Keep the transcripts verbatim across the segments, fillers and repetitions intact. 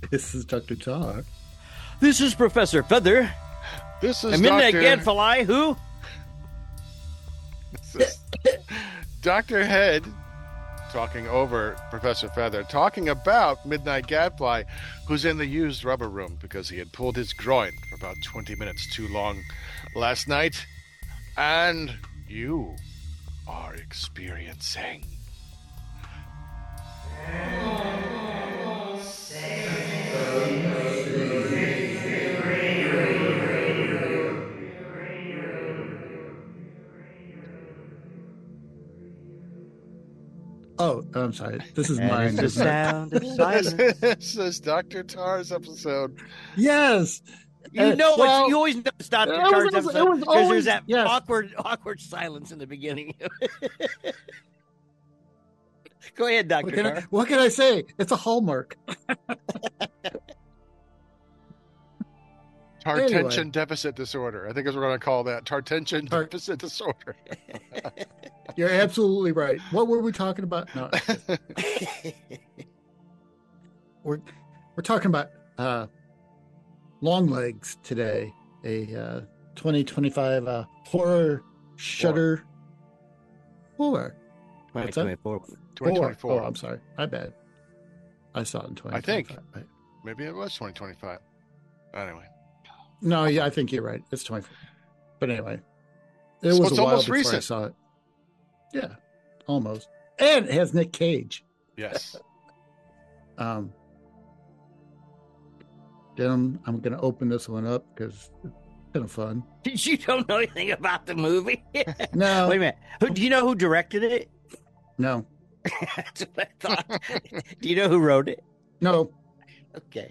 This is Doctor Tar. This is Professor Feather. This is A Midnight Doctor Gadfly. Who? This is Doctor Head talking over Professor Feather, talking about Midnight Gadfly, who's in the used rubber room because he had pulled his groin for about twenty minutes too long last night. And you are experiencing Oh, I'm sorry. This is And mine. it's the This is- sound of silence. this is Doctor Tar's episode. Yes. You Uh, know, well, it's, you always know it's Doctor it was- Tar's it was- it episode was because always- there's that yes. awkward, awkward silence in the beginning. Go ahead, Doctor What can, I, Tar. what can I say? It's a hallmark. Tartension Anyway. deficit disorder. I think is what we're going to call that. Tartension Tar- deficit disorder. You're absolutely right. What were we talking about? No, we're we're talking about uh, Long Legs today, a uh, twenty twenty-five uh, horror shutter horror. What's that? twenty twenty-four. twenty Horror. twenty-four. Oh, I'm sorry. My bad. I saw it in twenty twenty-five. think. Right. Maybe it was twenty twenty-five. Anyway. No, yeah, I think you're right. It's twenty. But anyway, it So was it's a while almost before I recent. saw it. Yeah, almost. And it has Nick Cage. Yes. Um, then I'm going to open this one up because it's kind of fun. You don't know anything about the movie? No, Wait a minute. Who, do you know who directed it? no, That's what I thought. Do you know who wrote it? no. Okay.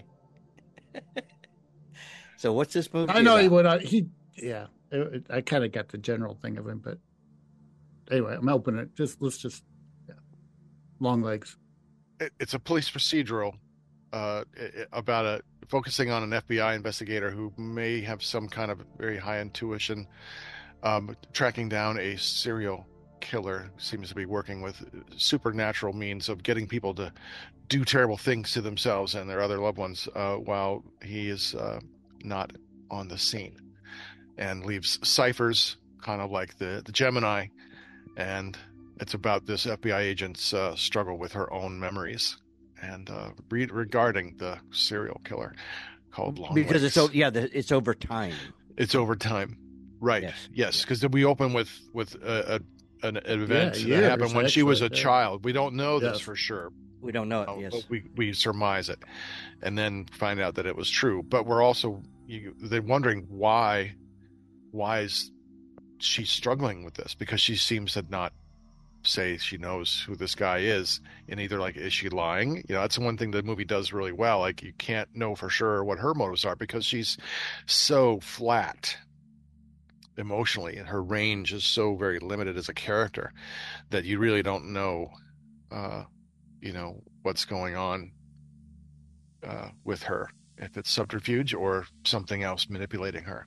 So what's this movie? I know he about? would. I, he, yeah. It, it, I kind of got the general thing of him, but anyway, I'm opening it. Just let's just yeah. Long Legs. It, it's a police procedural uh, i- i- about a focusing on an F B I investigator who may have some kind of very high intuition, um, tracking down a serial killer who seems to be working with supernatural means of getting people to do terrible things to themselves and their other loved ones uh, while he is uh, not on the scene, and leaves ciphers kind of like the, the Gemini. And it's about this F B I agent's uh, struggle with her own memories and uh, re- regarding the serial killer called Long because Legs. it's o- yeah, the, it's over time. It's over time, right? Yes. Yes, because we open with with a, a an event Yeah, that years, happened when she was a actually, yeah. child. We don't know this Yes. for sure. We don't know it. Uh, Yes. but we we surmise it, and then find out that it was true. But we're also you, they're wondering why why is she struggling with this, because she seems to not say she knows who this guy is, and either like, is she lying? You know, that's one thing the movie does really well. Like, you can't know for sure what her motives are because she's so flat emotionally, and her range is so very limited as a character that you really don't know uh you know what's going on uh with her, if it's subterfuge or something else manipulating her.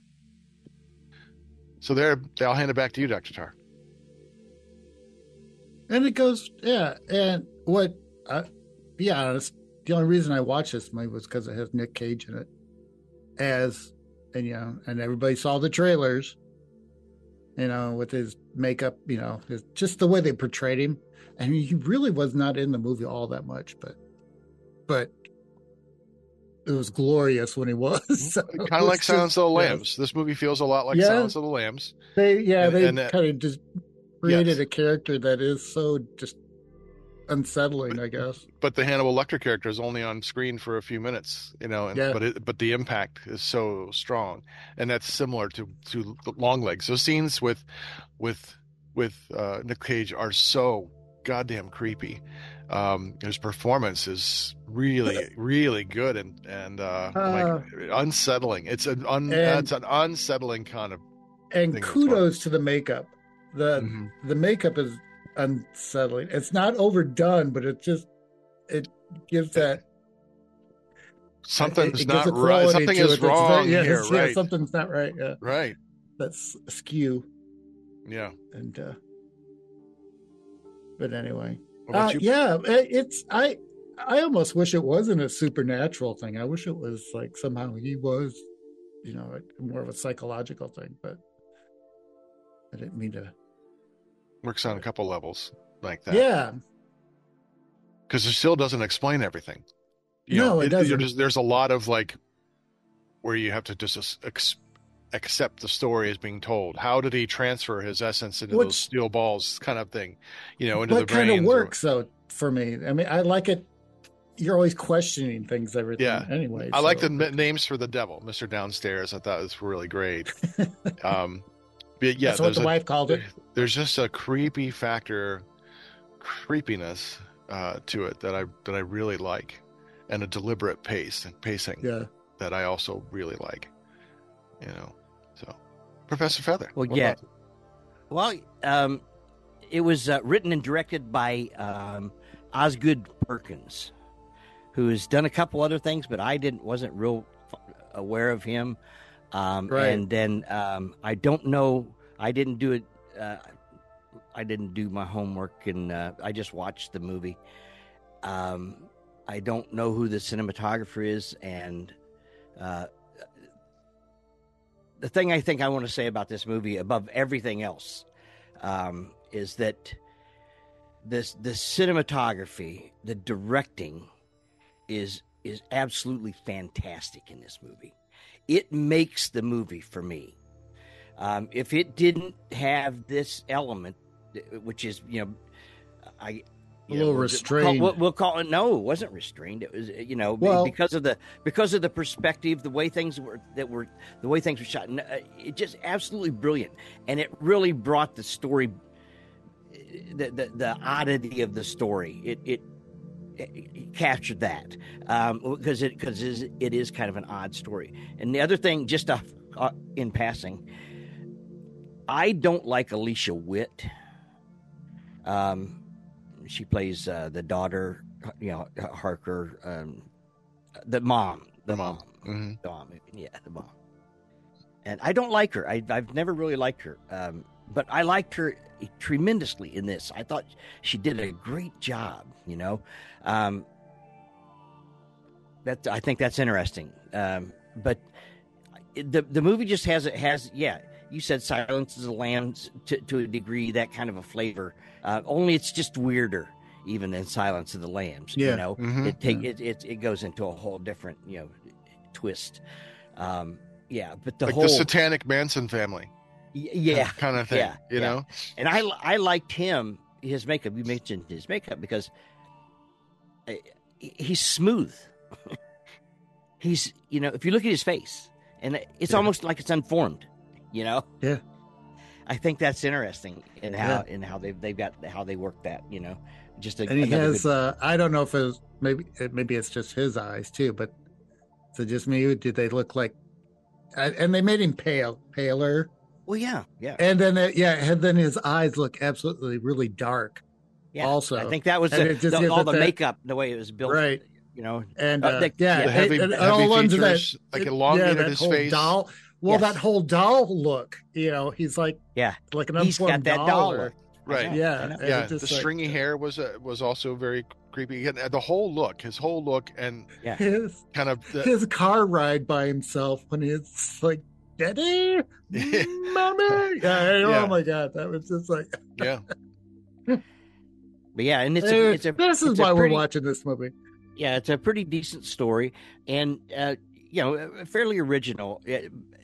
So there, I'll hand it back to you, Doctor Tar. And it goes, yeah. And what, I, be honest, the only reason I watched this movie was because it has Nick Cage in it. As, and you know, and everybody saw the trailers, you know, with his makeup, you know, his, just the way they portrayed him. I mean, he really was not in the movie all that much, but, but it was glorious when he was. So Kind of like it's Silence just- of the yeah. Lambs. This movie feels a lot like Yeah. Silence of the Lambs. They, yeah, And- they and that- kind of just created Yes. a character that is so just unsettling, I guess. But the Hannibal Lecter character is only on screen for a few minutes, you know, and, Yeah. but it, but the impact is so strong, and that's similar to to Long Legs. Those scenes with with with uh, Nick Cage are so goddamn creepy. Um, his performance is really really good and and uh, Uh, like unsettling. It's an un, and- it's an unsettling kind of. And thing as kudos to the makeup. The Mhm. the makeup is unsettling. It's not overdone, but it just it gives that Something's it, it not gives a right. quality Something to is it that's wrong very- yeah, here, it's- yeah, right? something's not right. Yeah, Right. that's askew. Yeah. And uh but anyway, What about uh, you? yeah, it- it's I I almost wish it wasn't a supernatural thing. I wish it was like somehow he was, you know, more of a psychological thing. But I didn't mean to. Works on a couple levels like that. Yeah. Because it still doesn't explain everything. You No, know, it doesn't. There's, there's a lot of like where you have to just ex- accept the story as being told. How did he transfer his essence into Which- those steel balls, kind of thing? You know, into What the kind brains. of or- works though for me? I mean, I like it. You're always questioning things, everything. Yeah. Anyway, I like so- the n- names for the devil, Mister Downstairs. I thought it was really great. um, but yeah, That's what there's the a- wife called it. There's just a creepy factor, creepiness uh, to it that I that I really like, and a deliberate pace and pacing Yeah. that I also really like. You know, so Professor Feather. Well, what yeah. about- Well, um, it was uh, written and directed by um, Osgood Perkins, who has done a couple other things, but I didn't wasn't real f- aware of him. Um, Right. And then um, I don't know. I didn't do it. Uh, I didn't do my homework, and uh, I just watched the movie. Um, I don't know who the cinematographer is, and uh, the thing I think I want to say about this movie, above everything else, um, is that this the cinematography, the directing, is is absolutely fantastic in this movie. It makes the movie for me. Um, if it didn't have this element, which is, you know, I A you little know, restrained. We'll, we'll call it. No, it wasn't restrained. It was, you know, Well- because of the because of the perspective, the way things were that were the way things were shot. And, uh, it just absolutely brilliant, and it really brought the story, the the, the oddity of the story. It it, it captured that um, because it because it is kind of an odd story. And the other thing, just uh, uh, in passing, I don't like Alicia Witt. Um, she plays uh, the daughter, you know, Harker, um, the mom, the, The mom. mom, Mhm. the mom, yeah, the mom. And I don't like her. I, I've never really liked her, um, but I liked her tremendously in this. I thought she did a great job. You know, um, that I think that's interesting. Um, but the the movie just has it has yeah. You said Silence of the Lambs to, to a degree, that kind of a flavor. Uh, only it's just weirder, even than Silence of the Lambs. Yeah. You know, Mhm. it take it, it it goes into a whole different, you know, twist. Um, yeah, but the like whole the Satanic Manson family. y- yeah, Kind of thing. yeah, you yeah. know? and I I liked him, his makeup. You mentioned his makeup because uh, he's smooth. He's, you know, if you look at his face, and it's Yeah. almost like it's unformed. You know. Yeah. I think that's interesting in how Yeah. in how they've they've got how they work that. You know, just a, And he another has, good- uh, I don't know if it was, maybe, it, maybe it's just his eyes too, but so just me, did they look like, and and they made him pale, paler. well, yeah, yeah, And then, uh, yeah, and then his eyes look absolutely really dark. yeah. also, I think that was and the, it just the- gives all it the that- makeup, the way it was built. Right. You know, And Uh, uh, the- yeah, yeah. The heavy, and, and heavy all ones features, that, like it- elongated yeah, that his whole face. doll. Well, Yes. that whole doll look, you know, he's like, Yeah. like an He's got unformed that doll. doll or- look. Right. I know, Yeah, I know. and Yeah, it just the like- stringy hair was uh, was also very creepy. Again, the whole look, his whole look, and Yeah. his kind of the, his car ride by himself when he's like, "Daddy, mommy." Yeah, Yeah. oh my god, that was just like. yeah. But yeah, and it's Eh, a, it's a this is it's a why pretty, we're watching this movie. Yeah, it's a pretty decent story, and uh, you know, fairly original. Uh,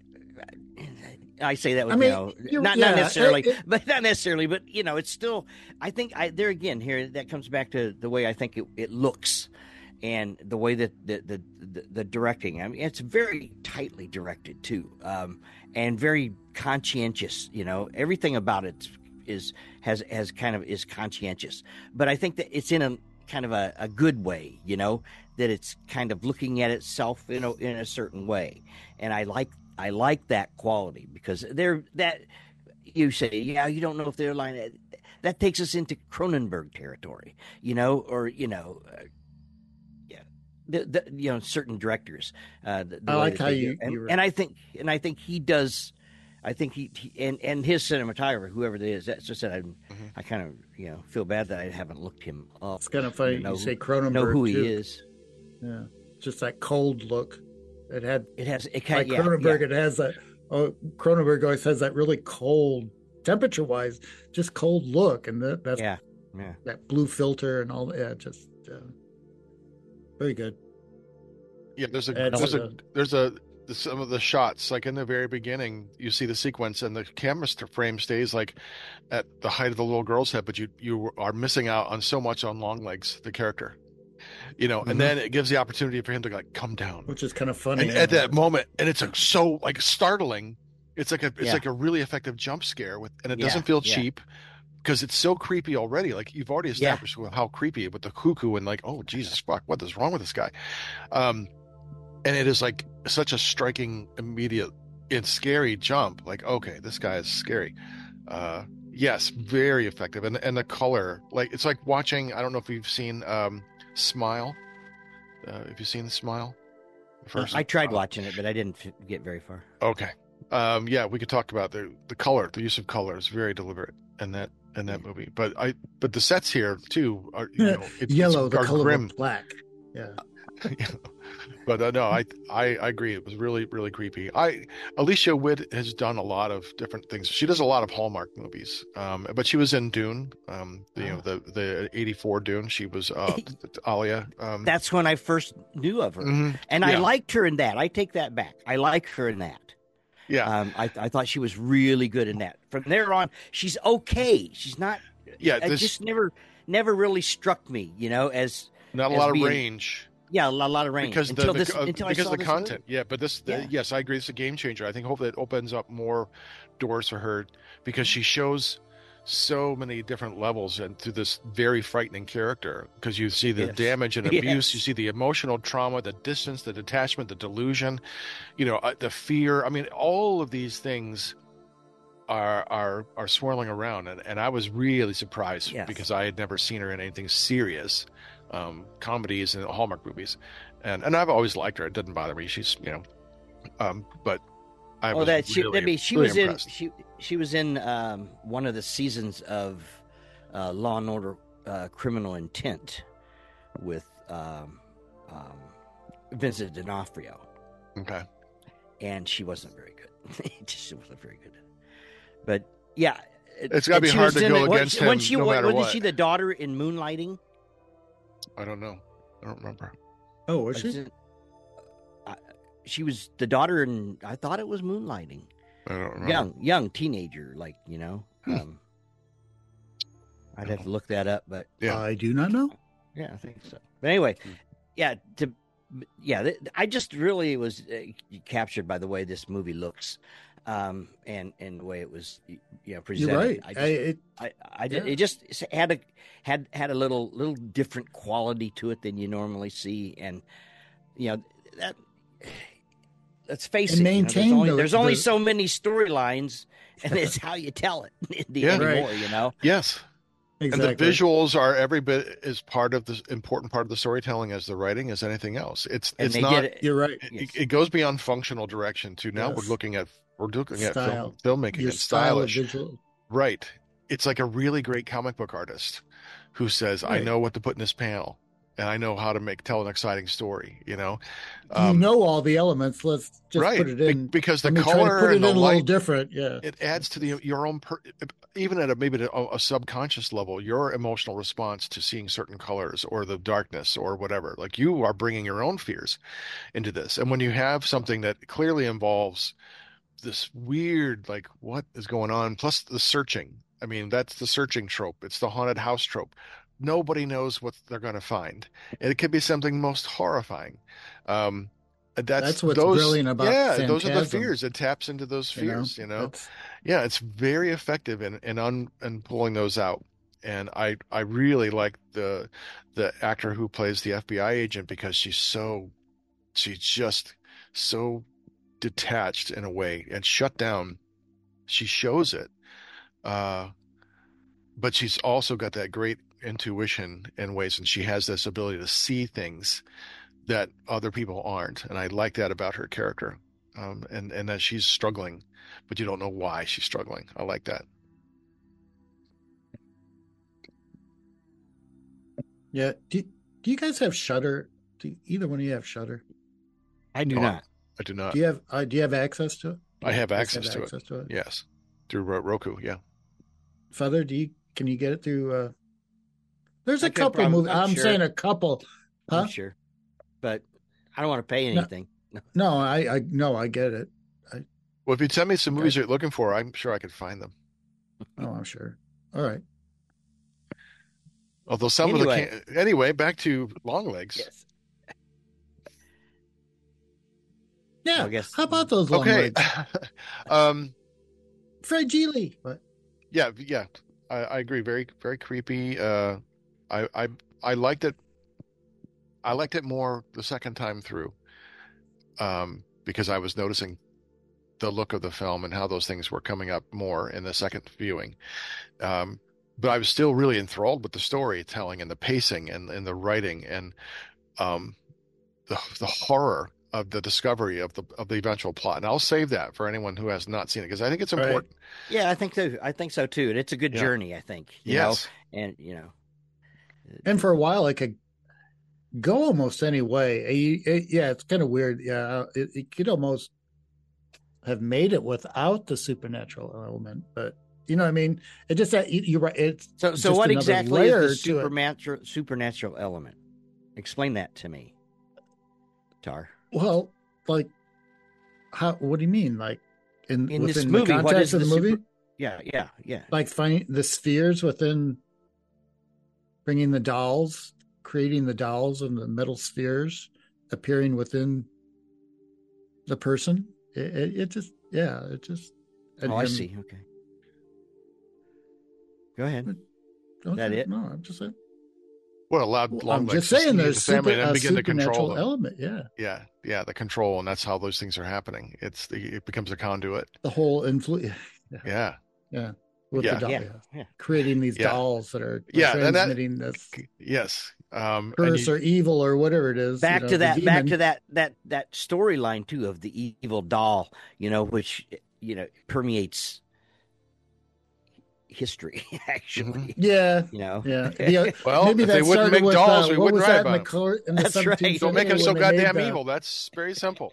I say that with I mean, you know, you're- not yeah, not necessarily, it- it- but not necessarily, but you know, it's still. I think I there again here that comes back to the way I think it, it looks, and the way that the the, the the directing. I mean, it's very tightly directed too, um, and very conscientious. You know, everything about it is has has kind of is conscientious, but I think that it's in a kind of a, a good way. You know, that it's kind of looking at itself in a in a certain way, and I like. I like that quality because they're that you say, yeah, you don't know if they're lying. That takes us into Cronenberg territory, you know, or you know, uh, yeah, the, the you know certain directors. Uh, the, the I way like that how they you- do. and, you were- and I think and I think he does. I think he, he and and his cinematographer, whoever it is, that's just that I Mhm. I kind of you know feel bad that I haven't looked him up. It's kind of funny You know you say who- Cronenberg. know who too. he is. Yeah, just that cold look. It had It has it kind like of yeah, Cronenberg. yeah. It has that. Oh, Cronenberg always has that really cold, temperature-wise, just cold look, and that that's Yeah, yeah. that blue filter and all. Yeah, just uh, very good. Yeah, there's a And there's uh, a there's a the- some of the shots like in the very beginning you see the sequence and the camera st- frame stays like at the height of the little girl's head, but you you are missing out on so much on Longlegs, the character, you know, Mhm. and then it gives the opportunity for him to like come down, which is kind of funny. and at that moment, and it's like so like startling. It's like a it's Yeah. like a really effective jump scare with, and it Yeah, doesn't feel yeah. cheap because it's so creepy already. Like you've already Yeah. established with how creepy with the cuckoo and like, oh Jesus fuck, what is wrong with this guy? Um, and it is like such a striking, immediate, and scary jump. Like, okay, this guy is scary. Uh, yes, very effective, and and the color, like it's like watching. I don't know if you've seen um, Smile. Uh, have you seen Smile? First, I tried Uh, watching it, but I didn't f- get very far. Okay. Um, yeah, we could talk about the the color, the use of color is very deliberate in that in that movie. But I but the sets here too are you know it's, yellow, it's, the are color grim. of black. Yeah, But uh, no, I, I I agree. It was really really creepy. I Alicia Witt has done a lot of different things. She does a lot of Hallmark movies. Um, but she was in Dune. Um, the, you know the the eighty-four Dune. She was uh Alia. Um, That's when I first knew of her, mhm, and I yeah. liked her in that. I take that back. I like her in that. yeah. Um, I I thought she was really good in that. From there on, she's okay. She's not. Yeah, It this just never never really struck me, you know, as not a as lot of being- range. yeah, a lot, a lot of range because until the, this the, uh, until because I saw the this content. movie. Yeah, but this the, Yeah. yes, I agree. It's a game changer. I think hopefully it opens up more doors for her because she shows so many different levels and through this very frightening character because you see the Yes. damage and abuse, Yes. you see the emotional trauma, the distance, the detachment, the delusion, you know, uh, the fear. I mean, all of these things are are are swirling around, and, and I was really surprised Yes. because I had never seen her in anything serious, um, comedies and Hallmark movies, and and I've always liked her. It doesn't bother me. She's you know, um, but I Oh, was that she. really, I mean, she really was impressed. in. She she was in um, one of the seasons of uh, Law and Order: uh, Criminal Intent with um, um, Vincent D'Onofrio, Okay, and she wasn't very good. It just wasn't very good. But yeah, It's gotta and be she hard was to in go it- what- against when him she, no wa- matter wasn't what. she the daughter in Moonlighting? I don't know. I don't remember. Oh, was Was she? it- I- she was the daughter in. I thought it was Moonlighting. I don't remember. Young, young teenager, like you know. Hmm. Um, I'd have to look that up, but Yeah. I do not know. yeah, I think so. But anyway, Hmm. yeah, to yeah, th- I just really was uh, captured by the way this movie looks, um, and and the way it was, you know, presented. You're right. I I, just, it, I, I did, yeah. it just had a had had a little little different quality to it than you normally see, and you know that. Let's face And it. You know, there's maintain only, the- there's only the- so many storylines, and it's how you tell it Yeah. anymore. Right. You know. Yes. exactly. And the visuals are every bit as part of the important part of the storytelling as the writing as anything else. It's And it's they not. did it. You're right. Yes. It, it goes beyond functional direction to now Yes. we're looking at we're looking at Style. film, filmmaking Your and style of stylish. visual. Right. It's like a really great comic book artist who says, "I Right. know what to put in this panel, and I know how to make tell an exciting story." You know, you know all the elements. Let's just right? put it Be- in. because the Let me try to color put it and in the a little light, different. Yeah. it adds to the your own per, even at a maybe a, a subconscious level, your emotional response to seeing certain colors or the darkness or whatever. Like you are bringing your own fears into this, and when you have something that clearly involves this weird, like what is going on, plus the searching. I mean, that's the searching trope. It's the haunted house trope. Nobody knows what they're going to find. And it could be something most horrifying. Um, that's, That's what's those, brilliant about yeah, those are the Phantasm. fears. It taps into those You know? fears, you know? That's- Yeah, it's very effective in in un, in pulling those out. And I I really like the the actor who plays the F B I agent because she's so she's just so detached in a way and shut down. She shows it. Uh but she's also got that great intuition in ways, and she has this ability to see things that other people aren't, and I like that about her character. um, and and that she's struggling, but you don't know why she's struggling. I like that. Yeah. Do Do you guys have Shudder? Do either one of you have Shudder? I do No, not. I do not. Do you have uh, Do you have access to it? I have You guys access, to, access it. to it. Yes, through Ro- Roku. Yeah. Feather, do you can you get it through? Uh... There's I a could couple prob- movies. I'm I'm sure. saying a couple. Huh? I'm sure, but I don't want to pay No. anything. No, I I no, I get it. Well, if you'd send me some Okay. movies you're looking for, I'm sure I could find them. Oh, I'm sure. All right. Although some Anyway. of the can- anyway, back to Longlegs. Yes. Yeah. I guess- How about those long Okay. legs? um. Fred Geely. What? Yeah. Yeah. I, I agree. Very, very creepy. Uh, I, I, I liked it. I liked it more the second time through, um, because I was noticing the look of the film and how those things were coming up more in the second viewing. Um, but I was still really enthralled with the storytelling and the pacing and, and the writing and um, the the horror of the discovery of the of the eventual plot. And I'll save that for anyone who has not seen it because I think it's Right. important. Yeah, I think so. I think so too. And it's a good Yeah. journey. I think. You Yes. know? And you know. And for a while, it could go almost any way. It- it- yeah, it's kind of weird. Yeah, it, it could almost have made it without the supernatural element, but you know what I mean. It just that you- you're right. It's So, so just what another exactly layer is the to it. supernatural supernatural element? Explain that to me, Tar. Well, like how? What do you mean? Like in In this within movie, the what context is of the the movie? super- Yeah, yeah, yeah. Like finding the spheres within, bringing the dolls, creating the dolls and the metal spheres appearing within the person. It, it, it just, yeah, it just. and Oh, I him- see. Okay. Go ahead. don't that you- it? No, I'm just saying. What allowed Well, I'm Longlegs just to saying see there's the family super, and a begin to control supernatural them. element. Yeah, Yeah, yeah, the control, and that's how those things are happening. It's the, it becomes a conduit. the whole influence. Yeah, Yeah, with Yeah. the doll, Yeah, yeah. yeah. creating these Yeah. dolls that are Yeah, and that- transmitting this yes. Um, and curse you- or evil or whatever it is. Back you know, to the that. Back demon. to that. That that storyline too of the evil doll. You know, which you know permeates history. Actually, Yeah, you know. yeah. The- Well, maybe if that they wouldn't started make with, dolls, uh, we what wouldn't was write that in the, about 'em. cor- in the That's right. seventeenth Don't make them century so when they made goddamn the evil. That's very simple.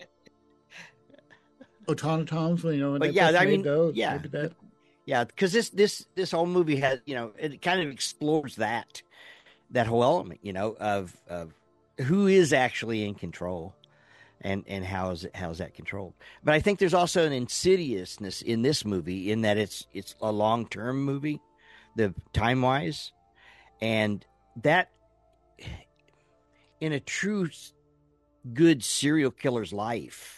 Automatons, you know, when But they yeah, first I made mean, those, yeah. maybe that. Yeah, because this this this whole movie has you know it kind of explores that that whole element you know of of who is actually in control and and how is it how is that controlled. But I think there's also an insidiousness in this movie in that it's it's a long term movie, the time wise, and that in a true s- good serial killer's life.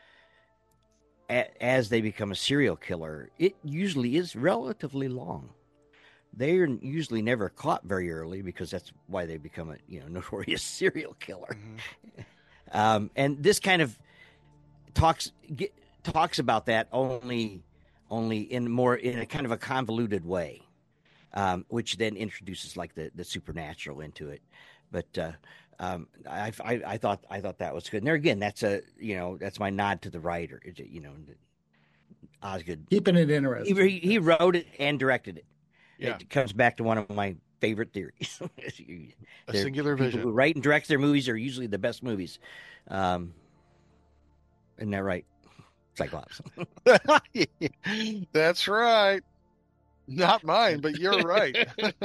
A- as they become a serial killer, it usually is relatively long. They are usually never caught very early because that's why they become a you know notorious serial killer. Mhm. Um, and this kind of talks get, talks about that only only in more in a kind of a convoluted way, um, which then introduces like the, the supernatural into it. But uh, um, I, I I thought I thought that was good. And there again, that's a you know that's my nod to the writer. It- You know, Osgood. Keeping it interesting. He, he wrote it and directed it. Yeah, It comes back to one of my favorite theories. a They're- singular people vision. who write and direct their movies are usually the best movies. Um, isn't that right, Cyclops? That's right. Not mine, but you're right.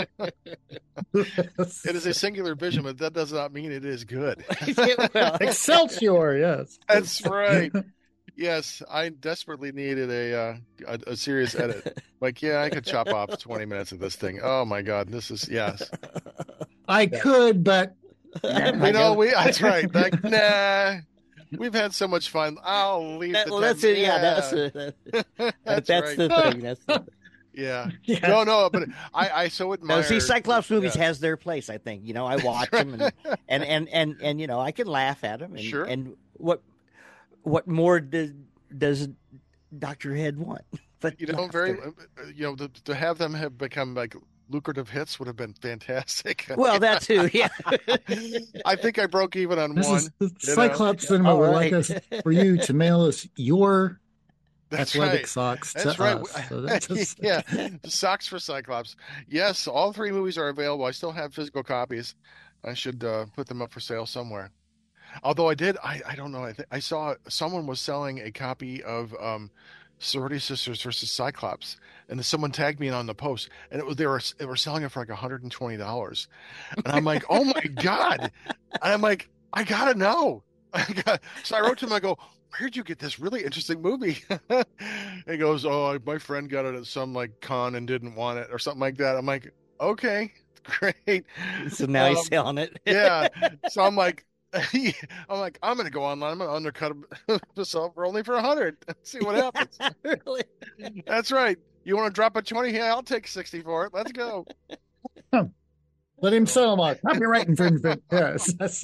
It is a singular vision, but that does not mean it is good. Well, Excelsior, yes. That's right. Yes, I desperately needed a, uh, a a serious edit. Like, yeah, I could chop off twenty minutes of this thing. Oh my God, this is yes. I could, but We know we. That's right. Like, nah, we've had so much fun. I'll leave. That- the well, that's time- it. Yeah, that's Yeah, the, that's, that's right. the thing. That's the, Yeah. yeah. No, no, but I I so admire. no, see, Cyclops movies yeah. has their place. I think you know I watch them and, and and and and you know I can laugh at them. And, Sure. And what what more does does Doctor Head want? But you know, laughter. very, you know, to, to have them have become like lucrative hits would have been fantastic. Well, that too, yeah. I think I broke even on This one. is you know? Cyclops Cinema All would right. like us for you to mail us your That's athletic right. socks to That's right. us. So that's just, Yeah, socks for Cyclops. Yes, all three movies are available. I still have physical copies. I should uh, put them up for sale somewhere. Although I did, I, I don't know. I think I saw someone was selling a copy of um, Sorority Sisters versus Cyclops, and then someone tagged me in on the post, and it was they were they were selling it for like one hundred twenty dollars, and I'm like, oh my god, and I'm like, I gotta know. I got, so I wrote to him. I go, where'd you get this really interesting movie? He goes, oh, my friend got it at some like con and didn't want it or something like that. I'm like, okay, great. So now Um, he's selling it. yeah. So I'm like, I'm like, I'm gonna go online. I'm gonna undercut myself for only for a hundred. See what happens. Really? That's right. You want to drop a twenty? Yeah, I'll take sixty for it. Let's go. let him sell them all. Copyright infringement. Yes. That's,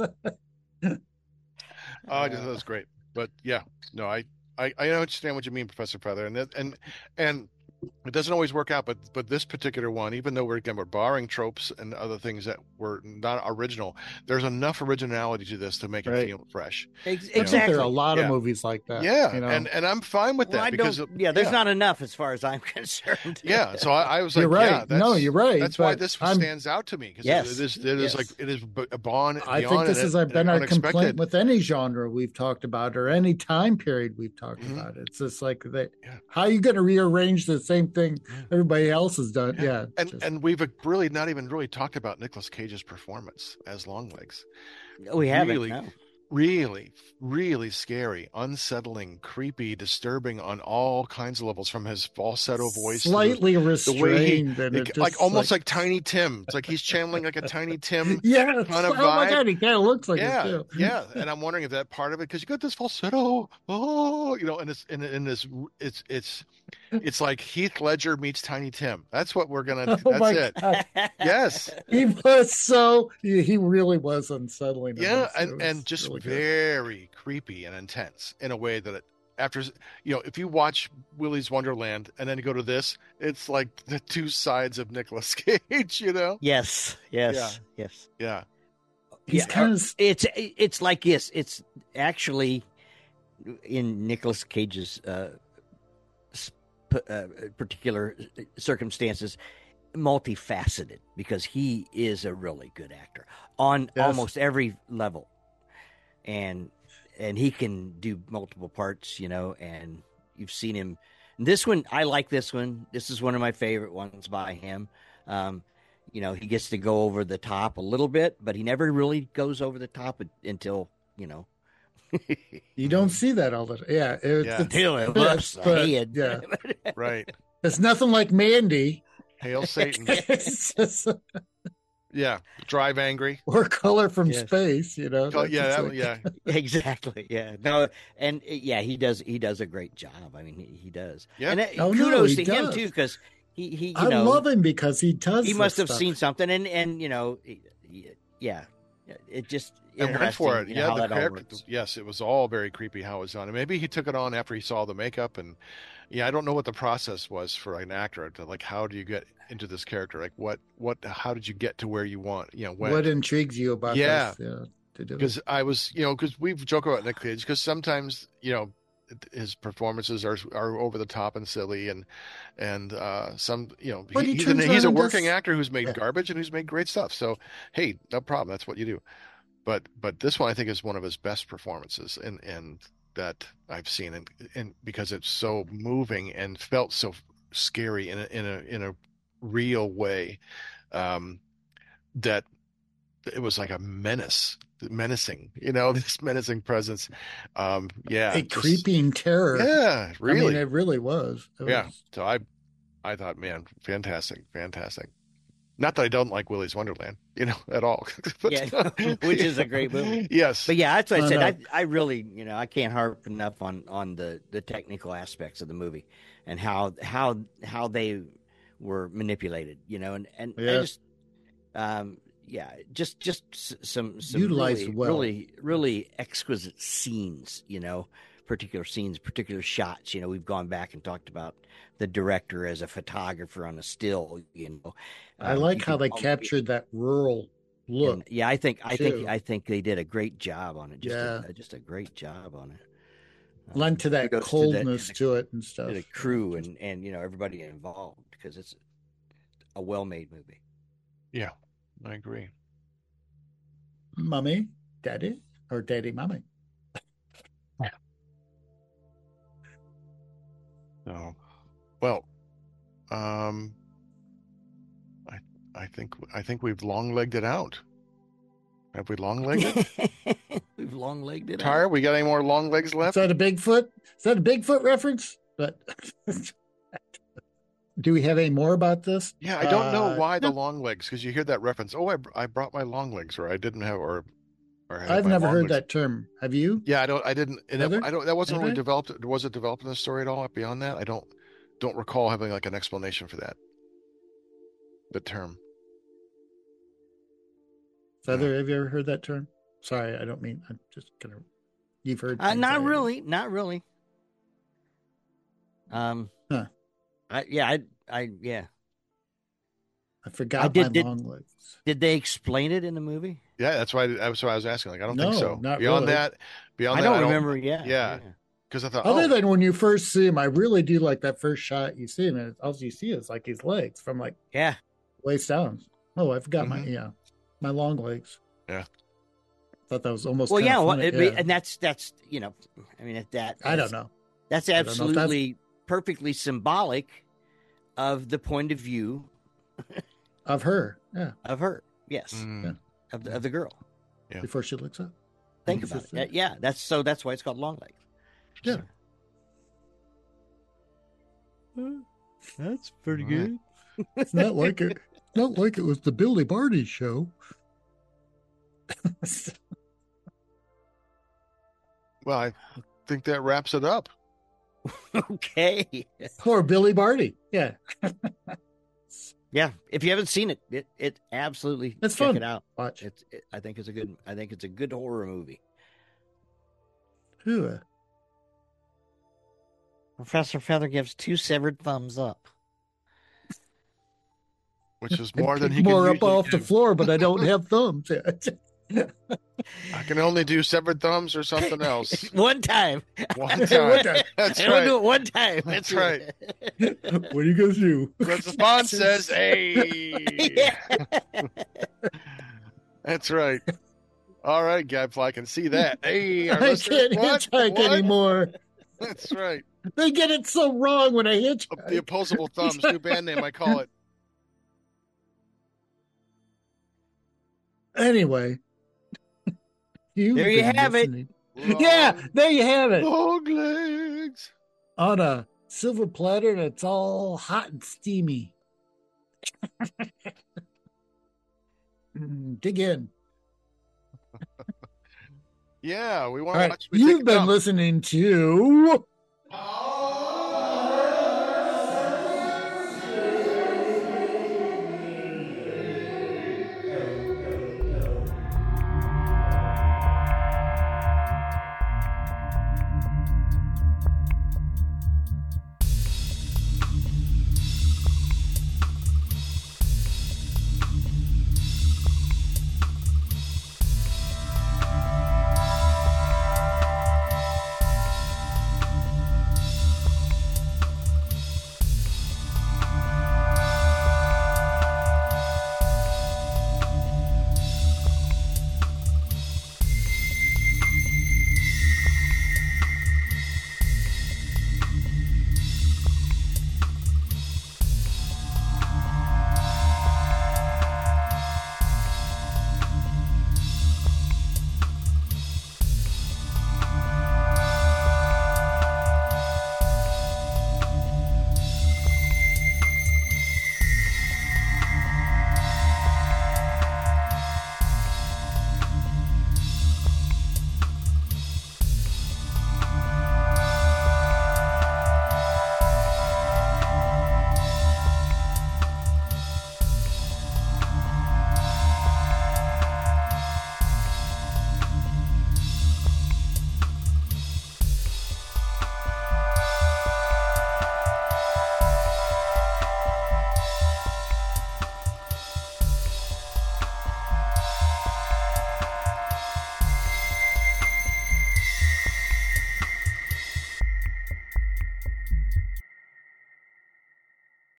Oh, I just thought it was great. But yeah, no, I, I, I understand what you mean, Professor Feather, and that, and and it doesn't always work out. But but this particular one, even though we're again we're borrowing tropes and other things that were not original, there's enough originality to this to make it Right. feel fresh. Ex- I think exactly. there are a lot Yeah. of movies like that. Yeah, you know? and and I'm fine with Well, that I because don't, of- yeah, there's yeah. not enough as far as I'm concerned. Yeah, so I, I was like, You're right. yeah, that's, No, you're right, That's why but this I'm- stands out to me because Yes, it is, it is yes. like it is b- a bond. I think beyond this and has it- been and our unexpected. complaint with any genre we've talked about or any time period we've talked Mhm. about. It's just like that. Yeah. How are you going to rearrange the same thing everybody else has done? Yeah. Yeah, And just- and we've really not even really talked about Nicolas Cage's performance as Longlegs. we haven't. Really, no. really, really scary, unsettling, creepy, disturbing on all kinds of levels, from his falsetto voice, to the- slightly the way he, restrained, and like, it like just almost like, Tiny Tim. It's like he's channeling like a Tiny Tim. yeah, kind of oh my vibe. god, he kind of looks like yeah, it too. yeah, and I'm wondering if that part of it, because you got this falsetto, oh, you know, and it's in in this, it's it's it's like Heath Ledger meets Tiny Tim. That's what we're gonna. Oh That's my it. god, Yes. he was so he, he really was unsettling. in Yeah, this. It and was and just really good. very creepy and intense in a way that it, after you know, if you watch Willy's Wonderland and then you go to this, it's like the two sides of Nicolas Cage. You know? Yes, yes, Yeah. yes. Yeah. He's Yeah, kind of It's it's like this. It's actually in Nicolas Cage's uh, sp- uh, particular circumstances, multifaceted, because he is a really good actor on Yes. almost every level, and and he can do multiple parts, you know. And you've seen him. This one, I like this one. This is one of my favorite ones by him. Um, you know, he gets to go over the top a little bit, but he never really goes over the top until, you know, you don't see that all the time. Yeah, it, Yeah. it's, until it but- lifts the but, head. yeah. Right. it's nothing like Mandy. Hail Satan. It's just- Yeah. Drive Angry. or Color from Yes. Space. You know, Oh, That's yeah. just That, like- yeah. Exactly. Yeah. No. And uh, yeah, he does. He does a great job. I mean, he, he does. Yeah. And uh, Oh, no, kudos he to him does. too, because he he you I know love him because he does. he this must have stuff. seen something, and and you know, he- he- yeah, it just And went for it. interesting, you know, Yeah, how the that all character. works. Yes, it was all very creepy how it was done. And maybe he took it on after he saw the makeup. And yeah, I don't know what the process was for an actor to, like, how do you get into this character? Like, what, what, how did you get to where you want? You know, when? What intrigues you about Yeah. this? Yeah, to do it. Because I was, you know, because we've joked about Nick Cage, because sometimes, you know, his performances are are over the top and silly, and and uh, some, you know, But he, he he's, turns an, he's a around and working does- actor who's made Yeah. garbage and who's made great stuff. So hey, no problem. That's what you do. But but this one I think is one of his best performances, and and that I've seen, and and because it's so moving and felt so scary in a in a in a real way, um, that it was like a menace, menacing, you know, this menacing presence. Um, yeah, a just- creeping terror. Yeah, really. I mean, it really was. It yeah. was- So I, I thought, man, fantastic, fantastic. Not that I don't like Willy's Wonderland, you know, at all. But- Yeah, which is a great movie. Yes. But yeah, that's what I Oh, said. no. I I really, you know, I can't harp enough on on the the technical aspects of the movie and how how how they were manipulated, you know, and and I Yeah. just um yeah, just just s- some some Utilized really, well. really really exquisite scenes, you know, particular scenes, particular shots. You know, we've gone back and talked about the director as a photographer on a still. You know, I um, like you how can they almost- captured that rural look. and, yeah, I think I too. think I think they did a great job on it. Just Yeah. a, just a great job on it. Lent to that kudos coldness to to, the, it and to stuff. the crew and and you know everybody involved because it's a well-made movie. Yeah, I agree. Mummy, daddy, or daddy, mommy. So, well, um, I I think I think we've long-legged it out. Have we long-legged? We've long-legged it. Tyre, out. we got any more long legs Is left? that a Bigfoot? Is that a Bigfoot reference? But do we have any more about this? Yeah, I don't know Uh, why the no. long legs, because you hear that reference. Oh, I, I brought my long legs, or I didn't have, or, or I had I've my never long heard legs. that term. Have you? Yeah, I don't. I didn't. And it, Heather? I don't. That wasn't really Anybody? developed. Was it developed in the story at all? Beyond that, I don't don't recall having like an explanation for that. The term. Heather, have you ever heard that term? Sorry, I don't mean. I'm just gonna. You've heard. Uh, things not I- really, not really. Um, Huh. I yeah, I I yeah. I forgot I did- my did- long legs. Did they explain it in the movie? Yeah, that's why. I, that's why I was asking. Like, I don't No, think so. not Beyond really. that, beyond I that, don't remember. Yeah, yeah. Because I thought, Other oh, than when you first see him, I really do like that first shot you see him, and all you see is like his legs from like yeah. waist down. Oh, I forgot my Mhm. yeah, my long legs. Yeah. Thought that was almost. Well, kinda yeah, well, funny. it, Yeah. and that's that's you know, I mean that. I don't know. That's don't know if that's- absolutely perfectly symbolic of the point of view Of her, yeah, of her. Yes, mm, of the, of the girl. Yeah. before she looks up. Think It's about just it. that. Yeah, that's so. That's why it's called long legs. Yeah. That's pretty Right. good. It's not like it. Not like it was the Billy Barty show. well, I think that wraps it up. Okay. Or Billy Barty. Yeah, Yeah, if you haven't seen it, it it absolutely It's check fun. it out. watch. It's it, I think it's a good I think it's a good horror movie. Ooh, uh, Professor Feather gives two severed thumbs up. Which is I more than pick he can more up usually off the do. floor, but I don't have thumbs. I can only do severed thumbs or something else. One time. One One time. time. That's I only right. do it one time. That's right. What are you gonna do? That's the bond says, hey. Yeah. That's right. All right, Gadfly, I can see that. Hey, our I listeners- can't what? hitchhike What? anymore. That's right. They get it so wrong when I hitchhike. The opposable thumbs, new band name, I call it. Anyway, you've There you been have it. listening. Yeah, there you have it. Long legs. On a silver platter, and it's all hot and steamy. Mm, dig in. Yeah, we want All to right, watch. We take you've a been dump. listening to. Oh,